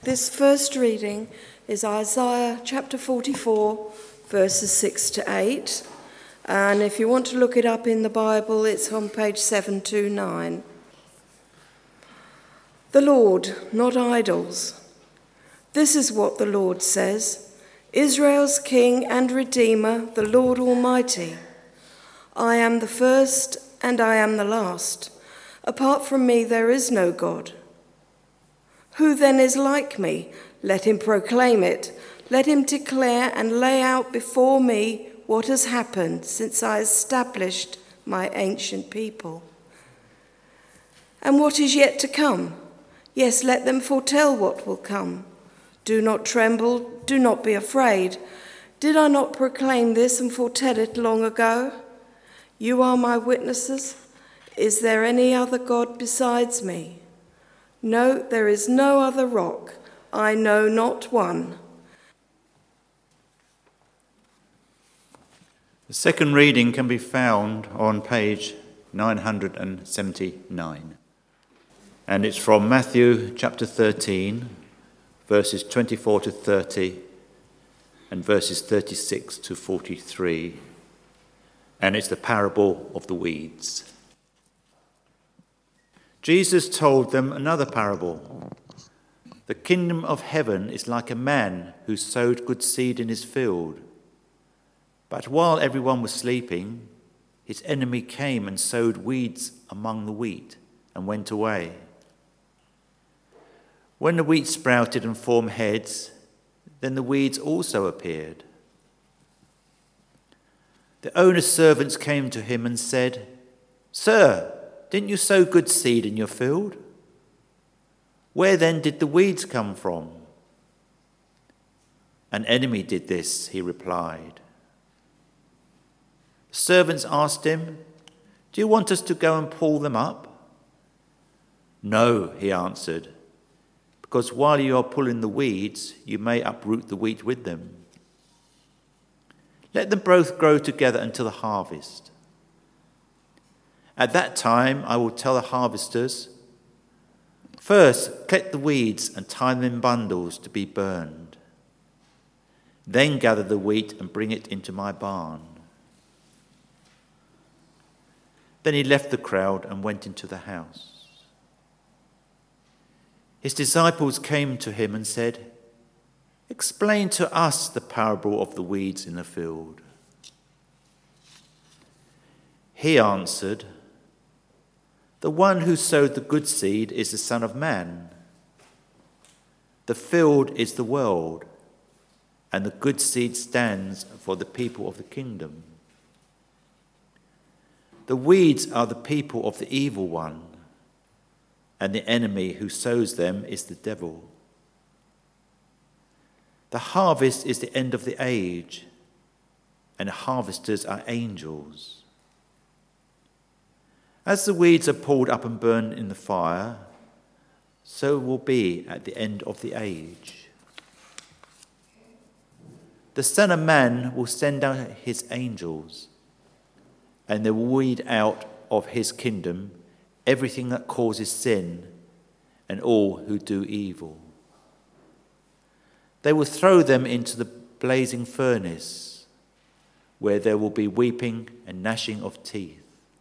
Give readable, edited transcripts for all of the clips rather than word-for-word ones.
This first reading is Isaiah chapter 44, verses 6 to 8. And if you want to look it up in the Bible, it's on page 729. The Lord, not idols. This is what the Lord says, Israel's King and Redeemer, the Lord Almighty. I am the first and I am the last. Apart from me there is no God. Who then is like me? Let him proclaim it. Let him declare and lay out before me what has happened since I established my ancient people. And what is yet to come? Yes, let them foretell what will come. Do not tremble, do not be afraid. Did I not proclaim this and foretell it long ago? You are my witnesses. Is there any other God besides me? No, there is no other rock. I know not one. The second reading can be found on page 979. And it's from Matthew chapter 13, verses 24 to 30, and verses 36 to 43. And it's the parable of the weeds. Jesus told them another parable. The kingdom of heaven is like a man who sowed good seed in his field. But while everyone was sleeping, his enemy came and sowed weeds among the wheat and went away. When the wheat sprouted and formed heads, then the weeds also appeared. The owner's servants came to him and said, "Sir, didn't you sow good seed in your field? Where then did the weeds come from?" "An enemy did this," he replied. The servants asked him, "Do you want us to go and pull them up?" "No," he answered, "because while you are pulling the weeds, you may uproot the wheat with them. Let them both grow together until the harvest. At that time, I will tell the harvesters, 'First, collect the weeds and tie them in bundles to be burned. Then gather the wheat and bring it into my barn.'" Then he left the crowd and went into the house. His disciples came to him and said, "Explain to us the parable of the weeds in the field." He answered, "The one who sowed the good seed is the Son of Man. The field is the world, and the good seed stands for the people of the kingdom. The weeds are the people of the evil one, and the enemy who sows them is the devil. The harvest is the end of the age, and the harvesters are angels. As the weeds are pulled up and burned in the fire, so will be at the end of the age. The Son of Man will send out his angels, and they will weed out of his kingdom everything that causes sin and all who do evil. They will throw them into the blazing furnace, where there will be weeping and gnashing of teeth.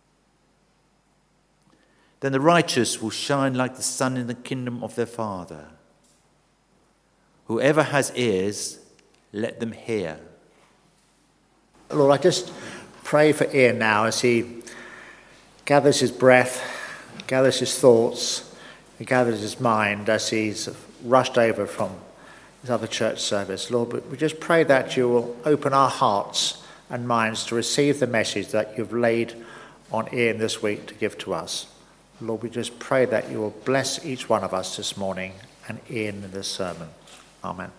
Then the righteous will shine like the sun in the kingdom of their Father. Whoever has ears, let them hear." Lord, I just pray for Ian now as he gathers his breath, gathers his thoughts, and gathers his mind as he's rushed over from his other church service. Lord, we just pray that you will open our hearts and minds to receive the message that you've laid on Ian this week to give to us. Lord, we just pray that you will bless each one of us this morning and Ian in this sermon. Amen.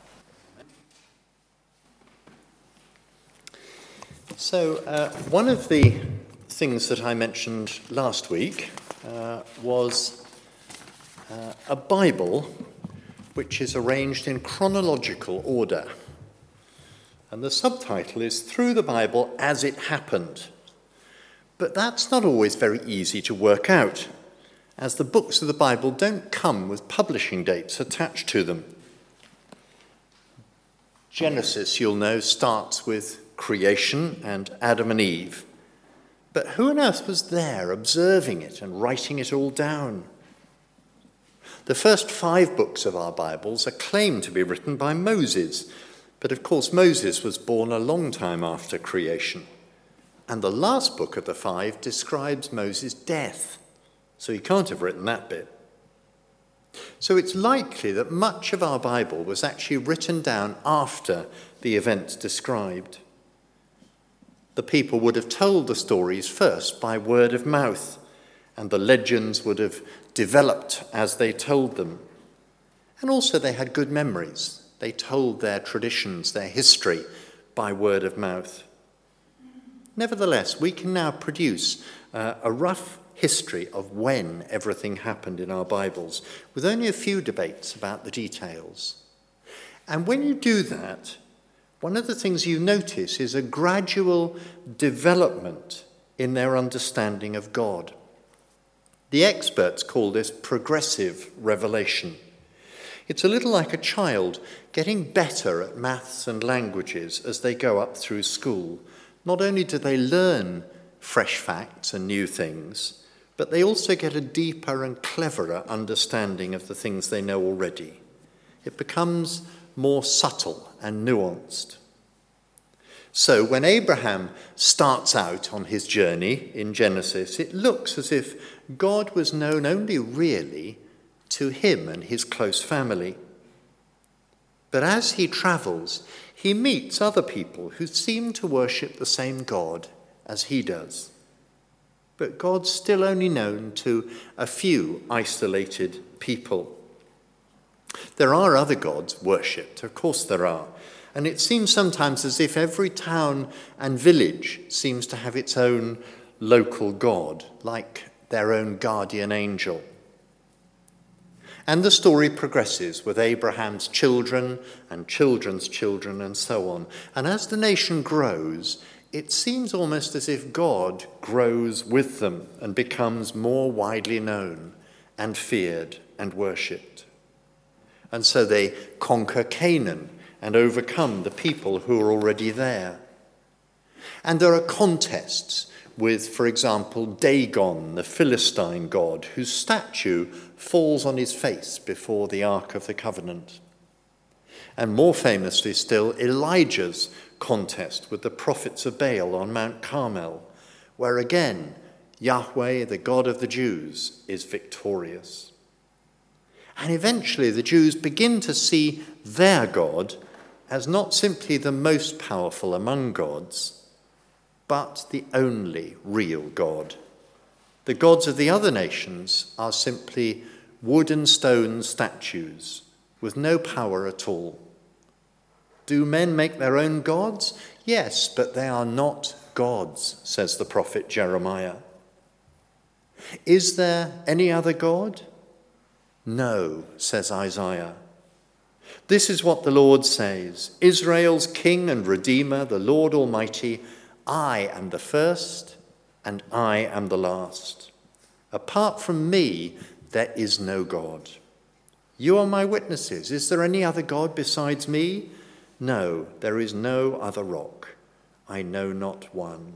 So one of the things that I mentioned last week was a Bible which is arranged in chronological order. And the subtitle is "Through the Bible as It Happened." But that's not always very easy to work out, as the books of the Bible don't come with publishing dates attached to them. Genesis, you'll know, starts with creation and Adam and Eve. But who on earth was there observing it and writing it all down? The first 5 books of our Bibles are claimed to be written by Moses, but of course Moses was born a long time after creation. And the last book of the 5 describes Moses' death, so he can't have written that bit. So it's likely that much of our Bible was actually written down after the events described. The people would have told the stories first by word of mouth, and the legends would have developed as they told them. And also they had good memories. They told their traditions, their history, by word of mouth. Nevertheless, we can now produce a rough history of when everything happened in our Bibles, with only a few debates about the details. And when you do that, one of the things you notice is a gradual development in their understanding of God. The experts call this progressive revelation. It's a little like a child getting better at maths and languages as they go up through school. Not only do they learn fresh facts and new things, but they also get a deeper and cleverer understanding of the things they know already. It becomes more subtle and nuanced. So when Abraham starts out on his journey in Genesis, it looks as if God was known only really to him and his close family. But as he travels, he meets other people who seem to worship the same God as he does. But God's still only known to a few isolated people. There are other gods worshipped, of course there are. And it seems sometimes as if every town and village seems to have its own local god, like their own guardian angel. And the story progresses with Abraham's children and children's children and so on. And as the nation grows, it seems almost as if God grows with them and becomes more widely known and feared and worshipped. And so they conquer Canaan and overcome the people who are already there. And there are contests with, for example, Dagon, the Philistine god, whose statue falls on his face before the Ark of the Covenant. And more famously still, Elijah's contest with the prophets of Baal on Mount Carmel, where again, Yahweh, the God of the Jews, is victorious. And eventually the Jews begin to see their God as not simply the most powerful among gods, but the only real God. The gods of the other nations are simply wood and stone statues with no power at all. Do men make their own gods? Yes, but they are not gods, says the prophet Jeremiah. Is there any other God? No, says Isaiah. This is what the Lord says, Israel's King and Redeemer, the Lord Almighty, I am the first and I am the last. Apart from me, there is no God. You are my witnesses. Is there any other God besides me? No, there is no other rock. I know not one.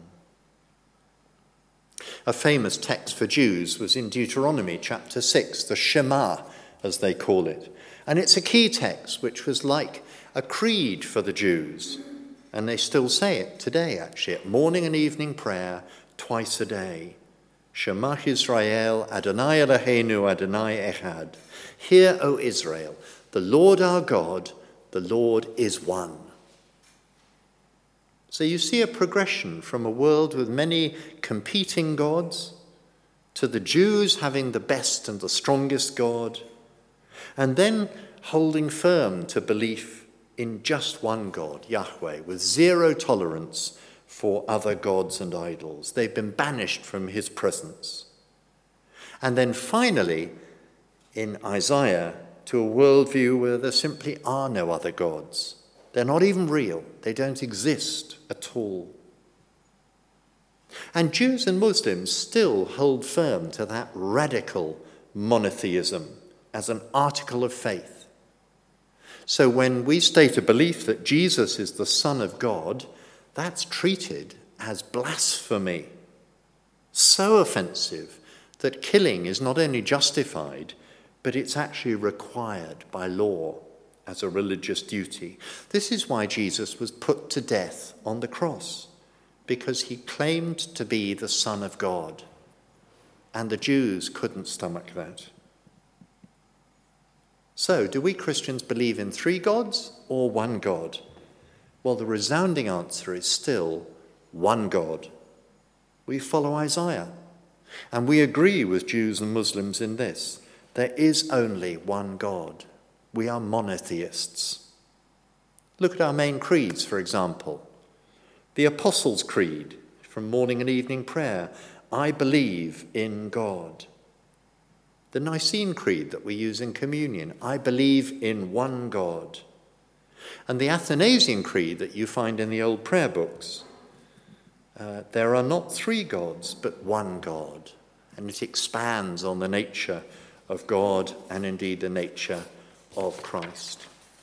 A famous text for Jews was in Deuteronomy chapter 6, the Shema, as they call it. And it's a key text which was like a creed for the Jews. And they still say it today, actually, at morning and evening prayer, twice a day. Shema Yisrael, Adonai Eloheinu, Adonai Echad. Hear, O Israel, the Lord our God, the Lord is one. So you see a progression from a world with many competing gods to the Jews having the best and the strongest God, and then holding firm to belief in just one God, Yahweh, with zero tolerance for other gods and idols. They've been banished from his presence. And then finally, in Isaiah, to a worldview where there simply are no other gods. They're not even real. They don't exist at all. And Jews and Muslims still hold firm to that radical monotheism as an article of faith. So when we state a belief that Jesus is the Son of God, that's treated as blasphemy. So offensive that killing is not only justified, but it's actually required by law as a religious duty. This is why Jesus was put to death on the cross, because he claimed to be the Son of God, and the Jews couldn't stomach that. So, do we Christians believe in 3 gods or 1 God? Well, the resounding answer is still 1 God. We follow Isaiah, and we agree with Jews and Muslims in this. There is only 1 God. We are monotheists. Look at our main creeds, for example. The Apostles' Creed, from morning and evening prayer, I believe in God. The Nicene Creed that we use in communion, I believe in 1 God. And the Athanasian Creed that you find in the old prayer books, there are not 3 gods, but 1 God. And it expands on the nature of God and indeed the nature of Christ.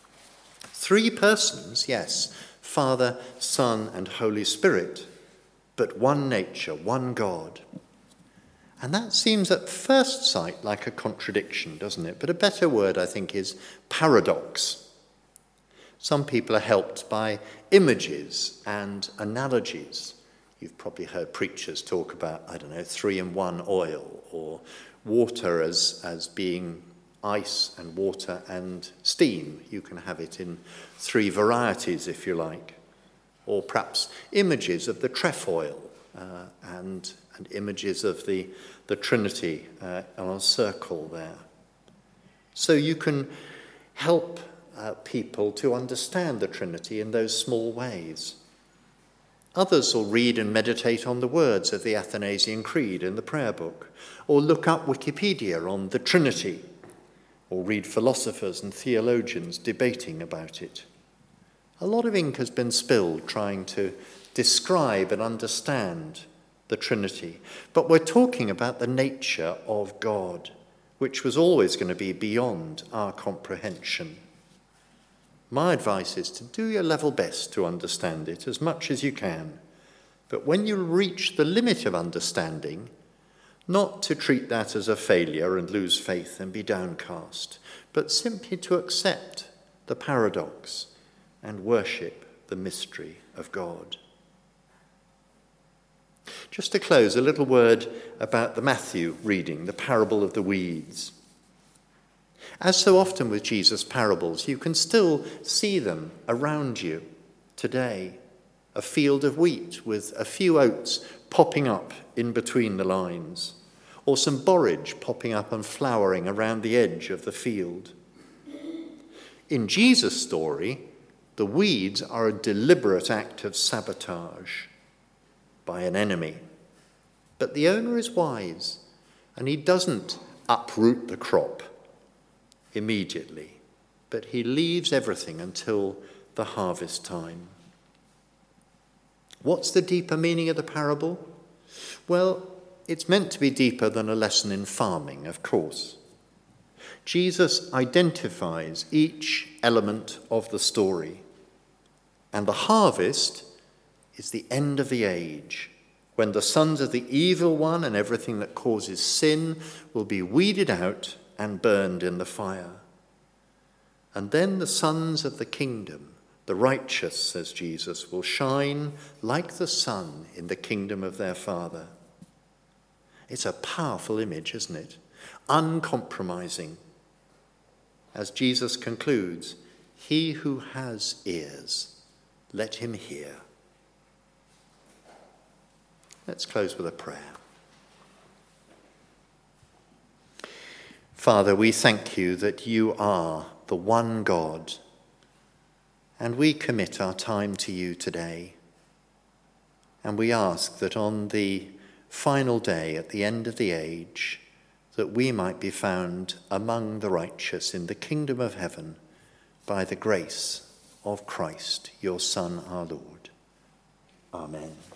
3 persons, yes, Father, Son, and Holy Spirit, but 1 nature, 1 God. And that seems at first sight like a contradiction, doesn't it? But a better word, I think, is paradox. Some people are helped by images and analogies. You've probably heard preachers talk about, 3-in-1 oil, or water as being ice and water and steam. You can have it in 3 varieties, if you like. Or perhaps images of the trefoil and images of the Trinity on a circle there. So you can help people to understand the Trinity in those small ways. Others will read and meditate on the words of the Athanasian Creed in the prayer book, or look up Wikipedia on the Trinity, or read philosophers and theologians debating about it. A lot of ink has been spilled trying to describe and understand the Trinity, but we're talking about the nature of God, which was always going to be beyond our comprehension. My advice is to do your level best to understand it as much as you can, but when you reach the limit of understanding, not to treat that as a failure and lose faith and be downcast, but simply to accept the paradox and worship the mystery of God. Just to close, a little word about the Matthew reading, the parable of the weeds. As so often with Jesus' parables, you can still see them around you today. A field of wheat with a few oats popping up in between the lines, or some borage popping up and flowering around the edge of the field. In Jesus' story, the weeds are a deliberate act of sabotage by an enemy. But the owner is wise, and he doesn't uproot the crop immediately, but he leaves everything until the harvest time. What's the deeper meaning of the parable? Well, it's meant to be deeper than a lesson in farming, of course. Jesus identifies each element of the story, and the harvest is the end of the age, when the sons of the evil one and everything that causes sin will be weeded out and burned in the fire. And then the sons of the kingdom, the righteous, says Jesus, will shine like the sun in the kingdom of their Father. It's a powerful image, isn't it? Uncompromising. As Jesus concludes, he who has ears, let him hear. Let's close with a prayer. Father, we thank you that you are the one God, and we commit our time to you today. And we ask that on the final day, at the end of the age, that we might be found among the righteous in the kingdom of heaven by the grace of Christ, your Son, our Lord. Amen.